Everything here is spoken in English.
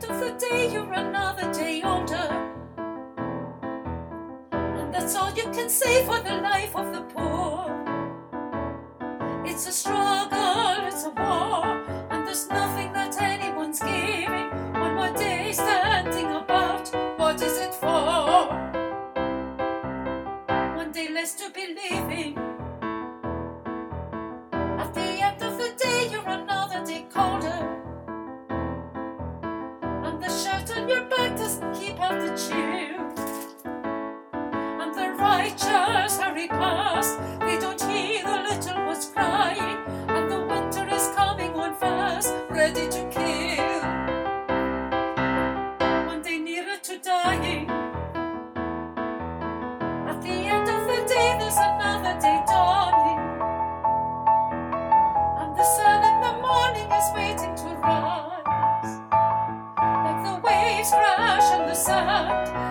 end of the day, you're another day older. And that's all you can say for the life of the poor. It's a struggle, it's a war, and there's nothing that anyone's giving. One more day standing about, what is it for? One day less to be living. At the end of the day, you're another day colder. And the shirt on your back doesn't keep out the chill. And the righteous hurry past, they don't hear the little ones crying. And the winter is coming on fast, ready to kill. One day nearer to dying. At the end of the day, there's another day dawning. And the sun in the morning is waiting to rise. Like the waves crash on the sand,